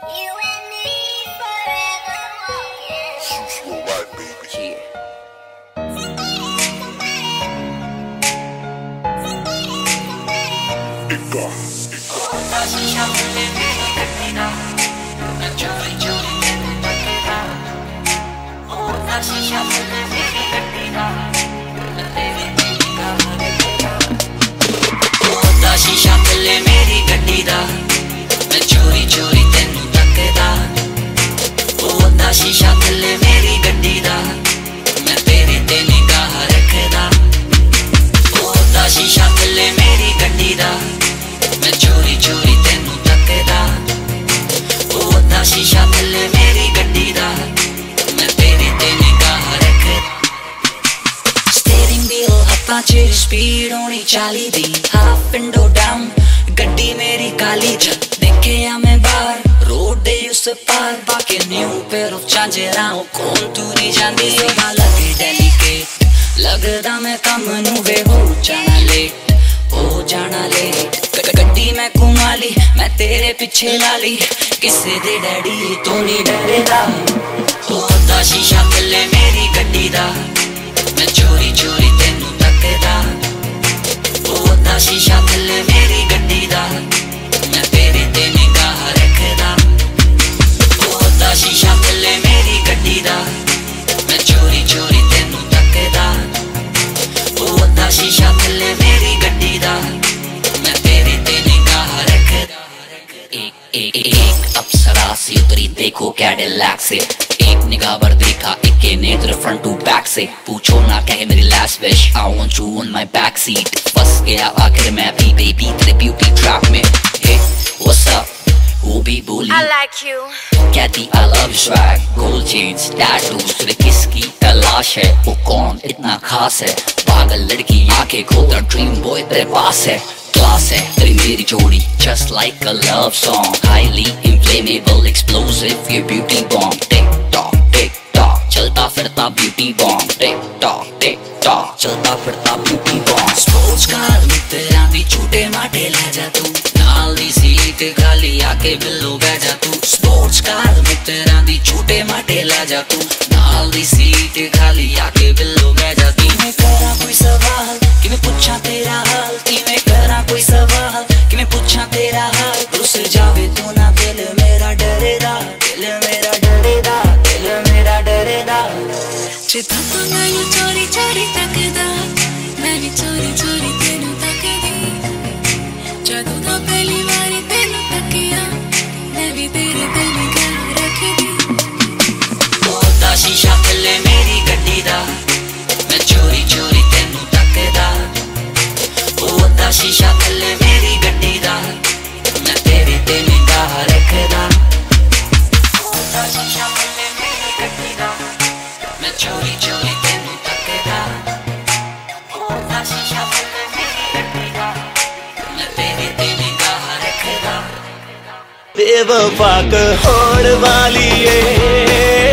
You and me forever walking. Alright, baby. शीशा थल्ले मेरी गड्डी दा मैं चोरी चोरी तेनू तकदा ओदा शीशा थल्ले मेरी गड्डी दा मैं तेरे ते निगाह रखदा ओदा शीशा थल्ले मेरी गड्डी दा मैं चोरी चोरी तेनू तकदा ओदा शीशा थल्ले मेरी गड्डी दा मैं तेरे ते निगाह रखदा स्टीयरिंग व्हील हत्थां च स्पीड होनी 40 दी हाफ विंडो डाउन गड्डी मेरी काली च देखे आ मैं बाहर रोड दे उस पार बाकी न्यू पेयर ऑफ झांझरां कौन तुरी जांदी समा लगे डेलीकेट लगदा मैं कम नू वे हो जाना लेट गड्डी मैं घुमाली मैं तेरे पिछे लाली किसे दे डैडी तो नहीं डरेदा ओदा शीशा थल्ले मेरी गड्डी दा मैं चोरी चोरी तेनू तकदा ओदा शीशा थल्ले मेरी गड्डी दा मैं तेरे ते निगाह रखदा ओदा शीशा थल्ले मेरी गड्डी दा मैं चोरी चोरी तेनू तकदा ओदा शीशा थल्ले मेरी गड्डी दा मैं तेरे ते निगाह रखदा एक अप्सरा सी उतरी देखो कैडिलैक से एक निगाह भर देखा एक नेत्र फ्रंट टू बैक से पूछो ना क्या है मेरी last wish I want you on my back seat फंस गया आखिर मैं भी बेबी तेरे ब्यूटी ट्रैप में हे व्हाट्स अप वो भी बोली I like you. कहती I love you swag gold chains tattoos तुझे किसकी तलाश है वो कौन इतना खास है पागल लड़की आंखें खोलता ड्रीम बॉय तेरे पास है क्लास है तेरी मेरी जोड़ी just like a love song highly inflammable explosive your beauty bomb tick tock चलता फिरता ब्यूटी बॉम्ब टिक टॉक चलता फिरता ब्यूटी बॉम्ब स्पोर्ट्स कार में तेरा दी छूटे माटे ले जा तू नाल दी सीट खाली आके बिल्लो बह जा तू स्पोर्ट्स कार में तेरा दी छूटे माटे ले जा तू नाल दी सीट खाली आके बिल्लो बह जा तू मैं करा कोई सवाल कि मैं पूछा तेरा हाल कि मैं करा कोई सवाल कि मैं पूछा तेरा हाल रुस जावे तू ना दिल मेरा डरेदा चिता तो नहीं चोरी चोरी तकदा मैं भी चोरी चोरी तेनू तकदी जदों दा पहली बारी तेनू तकिया मैं भी तेरे ते निगाह रखदी ओदा शीशा थल्ले मेरी गड्डी दा मैं चोरी चोरी तेनू तकदा ओदा शीशा थल्ले मेरी गड्डी दा मैं तेरे ते निगाह रखदा ओदा शीशा थल्ले मेरी गड्डी दा मैं चोरी चोरी तेनू तकदा ओदा शीशा थल्ले मेरी गड्डी दा मैं तेरे ते निगाह रखदा बेवफा होण वाली है